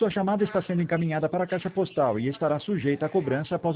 Sua chamada está sendo encaminhada para a caixa postal e estará sujeita a cobrança após